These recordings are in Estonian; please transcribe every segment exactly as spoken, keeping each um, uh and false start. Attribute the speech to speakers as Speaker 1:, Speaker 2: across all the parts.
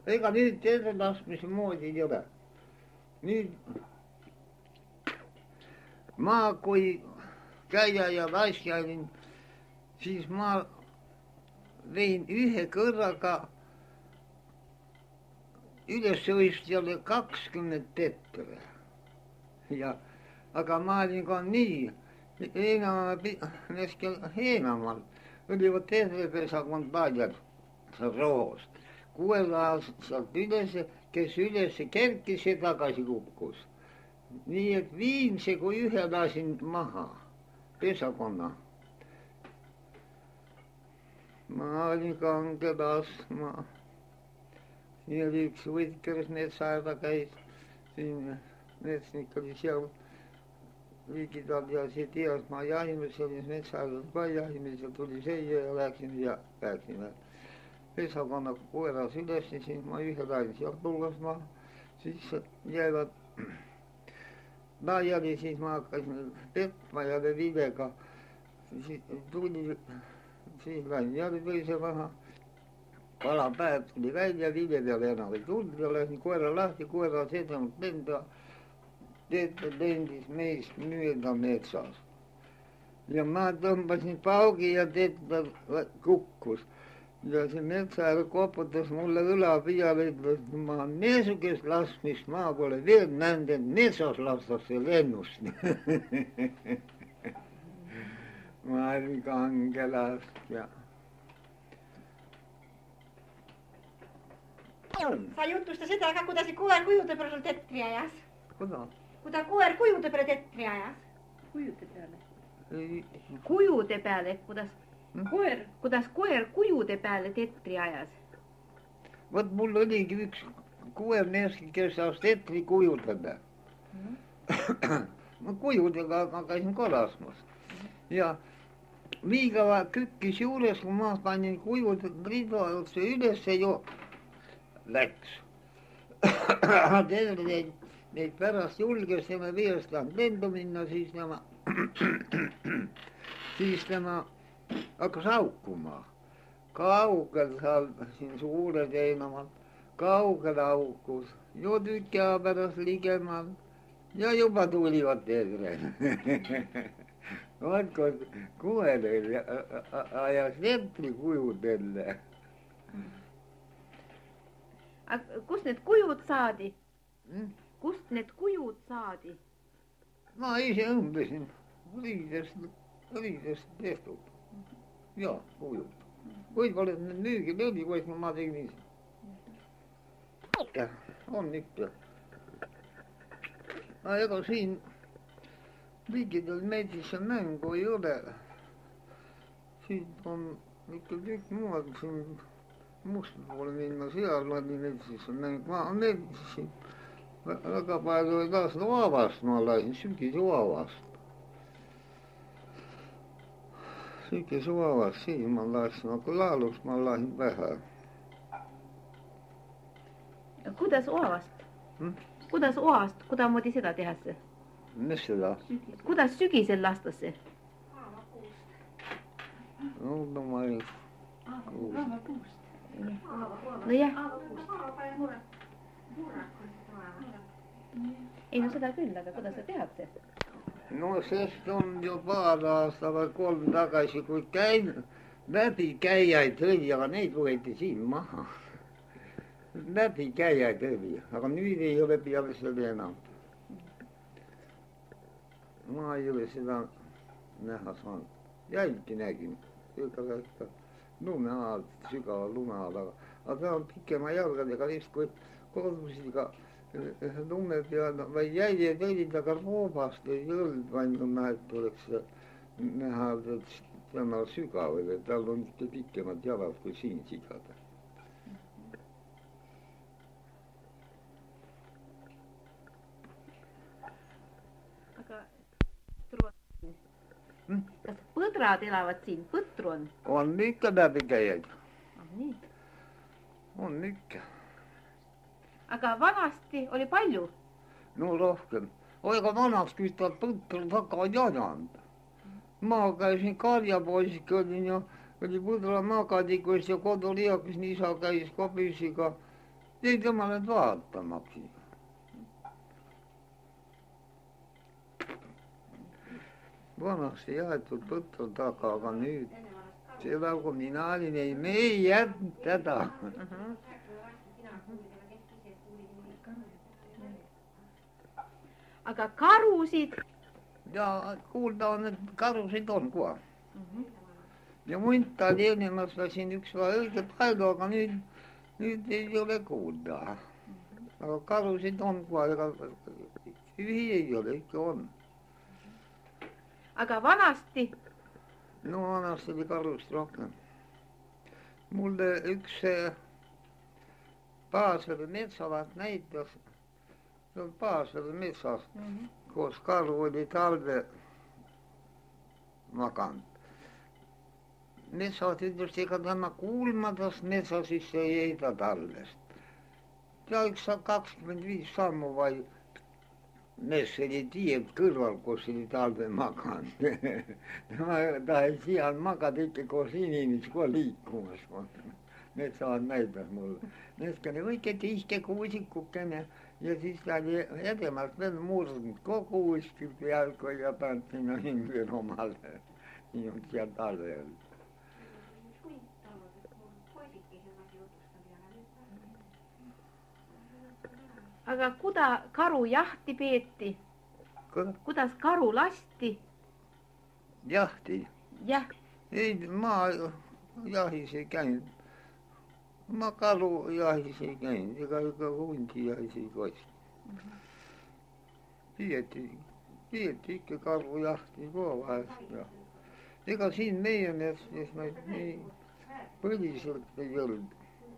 Speaker 1: ega nüüd terve laskmise moodi ei ole. Nüüd ma, kui käia ja asja olin, siis ma vein ühe kõrraga ülesõistjale kakskümmend tetre. Ja, aga ma olin ka nii, Einamäe, Einamäel olivat terve pesakond paljad roost. Kuuel sealt üles, kes üles kerkis ja tagasi kukkus. Nii et viimse kui ühe lasin maha pesakonna. Ma olin Kangelas, ma siin oli üks võitkers metsaäärda käis, siin metsnik oli seal Viigidal ja see teas, ma jahimees olin metsaäärdas ka jahimees ja tuli seia ja läksin ja läksime pesakonna koeras üles ja siis ma ühe lasin sealt tulles ma, siis jäivad laiali, siis ma hakkasin petma jälle vilega, siis tuli, siis läin jälle teise maha, kalapäev tuli välja, vive peale enam ei tulnud ja läksin koera lahti, koera sedanud lenda, teete lendis meist mööda metsas. Ja ma tõmbasin paugi ja teete kukkus. Ja see metsaäär koputas mulle õla peale, ütles, ma meesukest laskmist ma pole veel näinud, et metsas lastakse lennust. Ma olin Kangelast ja...
Speaker 2: Sa jutusta seda ka, kuidas koer kujude peale sul tetri ajas?
Speaker 1: Kuidas?
Speaker 2: Kuda koer kujude peale tetri ajas?
Speaker 3: Kujude peale?
Speaker 2: Kujude peale, kuidas... Koer, kuidas koer kujude peale tetri ajas?
Speaker 1: Vot mul oligi üks koer mees, kes saas tetri kujude peal. Ma kujudega käisin kalasmas. Ja liigava kükkis juures, kui ma panin kujude rida otse üles, ju läks. Terve neid, neid pärast julges tema veest tahab lendu minna, siis tema, siis tema hakkas haukuma. Kaugel seal siin suured Einamäel, kaugel haukus, ju tükki aja pärast ligemal ja juba tulivad terve. Vaat kui koer ajas tetri kujudelle.
Speaker 2: Kust need kujud saadi? Kust need kujud saadi?
Speaker 1: Ma ise õmbesin riidest, riidest tehtud. Ja, kujud. Võib-olla need müügil oli, vaid ma tegin ise. Jah, on ikka. Ega siin liigidel metsisse mängu ei ole. Siin on ikka kõik muud, siin must poole minna, seal oli metsisse mängu. Ma metsisse väga palju ei lasin vaavast, ma lasin sügise vaavast. Sügise vaavast, siis ma lasin, aga laaluks ma lasin vähe.
Speaker 2: Kuidas oavast? Hmm? Kuidas oavast? Kudamoodi seda tehakse?
Speaker 1: Mis seda?
Speaker 2: Kuidas sügisel lastakse?
Speaker 1: No, no ma ei...
Speaker 3: Aavapuust.
Speaker 2: No jah. Ei no seda küll, aga kuidas seda tehakse?
Speaker 1: No sest on ju paar aasta või kolm tagasi, kui käin, läbi käijaid oli, aga neid võeti siin maha. Läbi käijaid oli, aga nüüd ei ole peale seda enam. Ma ei ole seda näha saanud. Jälgi nägin, ega ikka lume all, sügava lume all, aga, aga on pikema jalgadega vist, kui kordusid ka lume peal või jäljed olid, aga roobast ei olnud, vaid näed, oleks näha, et tema sügav, et tal on ikka pikemad jalad kui siin sigada.
Speaker 2: Aga hmm? Kas põdrad elavad siin? Põtru on?
Speaker 1: On ikka läbi käijaid.
Speaker 2: Ah, nii.
Speaker 1: On ikka.
Speaker 2: Aga vanasti oli palju?
Speaker 1: No rohkem. Oiga vanaks küstad põtru taga jajand. Ma käisin karjapoisik, olin ja oli põdra magadikus ja koduriakas, isa käis ka püsiga ei temale vaatamaksi. Vanhasti jaettu tuttu takaa, aga nüüd seda, kui mina olin, ei, me ei jätnud täda.
Speaker 2: Mhm. Aga karusid?
Speaker 1: Ja kuulda on, et karusid on kohe.
Speaker 2: Mhm.
Speaker 1: Ja munta oli enemmast lasin üks va õige palju, aga nüüd, nüüd ei ole kuulda. Aga karusid on kohe, ega ühi ei ole, ikka on.
Speaker 2: Aga vanasti?
Speaker 1: No vanasti oli karust rohkem. Mulle üks Paasvere metsavaht näitas, see on Paasvere metsas, mm -hmm. koos karu oli talve maganud. Metsavaht ütles, ega tema kuulmatas metsa sisse ei heida talvest. Ja üks kakskümmend viis sammu vai mees oli tiied kõrval, kus oli talve maganud. Tema tahis seal magada ikka koos inimesi, koos liikumas. Metsavaht näitas mulle. Meskene õige tihke kuusikukene ja siis ta oli edemalt veel murdnud kogu uiski pealgu ja pannud sinna ümber omale. Nii on seal talve olnud.
Speaker 2: Aga kuda karu jahti peeti? Kuidas karu lasti?
Speaker 1: Jahti?
Speaker 2: Jah.
Speaker 1: Ei, ma jahis ei käinud. Ma karu jahis ei käinud, ega ega hundi jahis ei kosti. Pieti, pieti ikka karu jahti ka vahest. Ja. Ega siin meie metsas me nii põliselt ei olnud.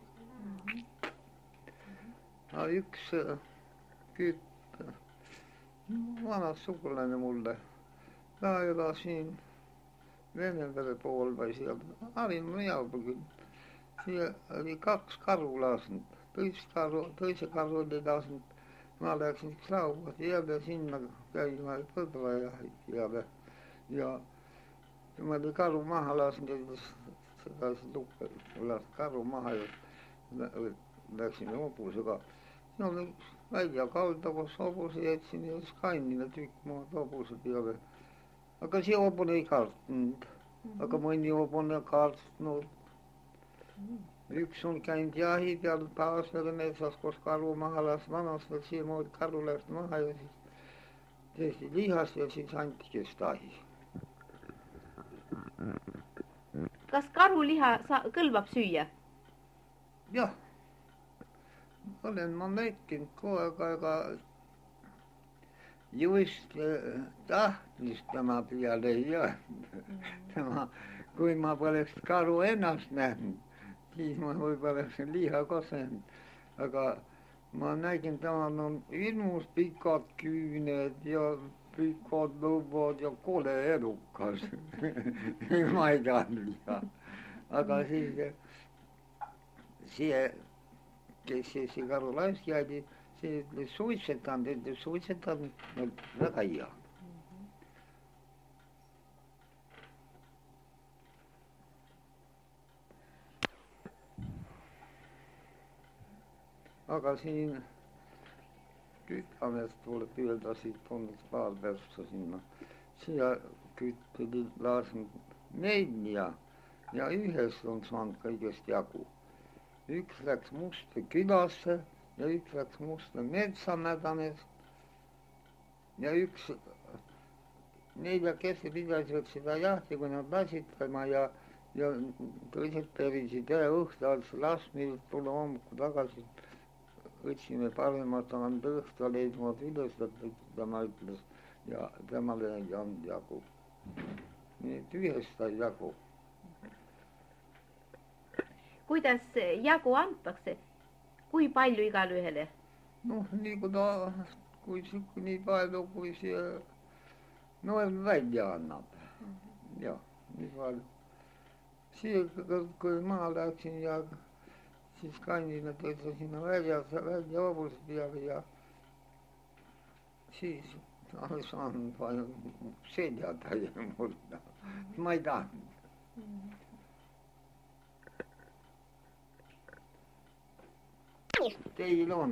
Speaker 1: Aga üks kütt, vanas sugulane mulle, ta elas siin Venevere pool või seal, olin minagi küll. Siia oli kaks karu lasknud, teist karu, teise karu oli lasknud. Ma läksin üks laua jälle sinna käima põdra ja jälle. Ja ma oli karu maha lasknud, seda lukke, las karu maha ja läksin hobusega. No oli välja kalda, kus hobuse jätsin ja siis kannina tükk maad hobuse peale. Aga see hobune ei kartnud. Aga mõni hobune kartnud. Üks on käinud jahi peal Paasvere metsas, kus karu maha las vanast, et see moodi karu läks maha ja siis tehti lihast ja siis anti kes tahis.
Speaker 2: Kas karuliha kõlbab süüa?
Speaker 1: Jah. Olen ma näinud kogu aeg, aga just tahtlist tema peale ei jäänud. Tema, kui ma poleks karu ennast näinud, siis ma võib-olla oleksin liha kosenud. Aga ma nägin, temal on ilmus pikad küüned ja pikad lõuvad ja kole elukas. Ma ei tahtnud liha. Aga siis see kes see karu laski jäi, see ütles suitsetanud, ütles suitsetanud, väga hea. Aga siin küttamest tuleb öelda, siit on üks paar versta sinna. Siia kütt oli lasknud nelja ja ühest on saanud kõigest jagu. Üks läks Musta külasse ja üks läks Musta metsamädamest ja üks neljakesi pidasid seda jahti, kui nad lasid tema ja, ja teised pärisid ja õhtul laskmine tule hommiku tagasi. Võtsime paremat on õhtul leidnud üles, et tema ütles ja temale ei olnud jagu. Nii et ühest sai jagu.
Speaker 2: Kuidas jagu antakse? Kui palju igale ühele?
Speaker 1: Noh, nii kui ta, kui siuke nii palju, kui see noel välja annab. Ja, nii palju. Siia, kui ma läksin ja siis kandina tõi sinna välja, välja hobuse peale ja siis olen saanud vaja seljatäie mulda. Ma ei tahtnud. Teil on.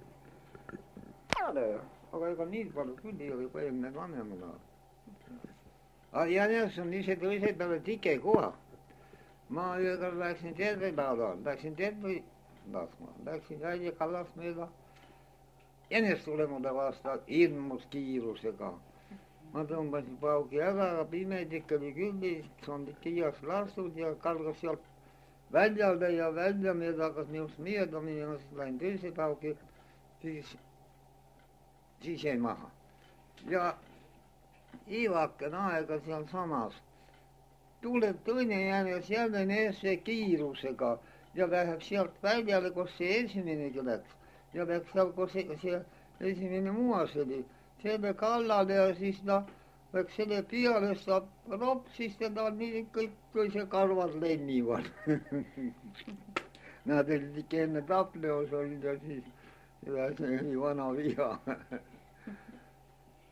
Speaker 1: Aga ega nii palju küll ei ole kui enne vanemana. Jänes on ise tõise peale tike koha. Ma ööga läksin terve päeva, läksin terve laskma, läksin välja Kallasmäele. Jänes tuli mulle vasta hirmus kiirusega. Ma tõmbasin paugi ära, pimedik oli küll, sondid kiias lastud ja kalgas sealt väljalde ja välja, meelde hakkas minust mööda minema, siis läin teise paugi, siis, siis jäi maha. Ja ivaken aega seal samas tuleb teine jänes jälle eesse kiirusega ja läheb sealt väljale, kus see esimenegi läks. Ja läks seal, kus see, see esimene muas oli. Selle kallale ja siis ta läks selle peale, saab ropsis ja ta nii kõik teise karvad lennivad. Nad olid ikka enne tapleos olid ja siis see oli vana viha.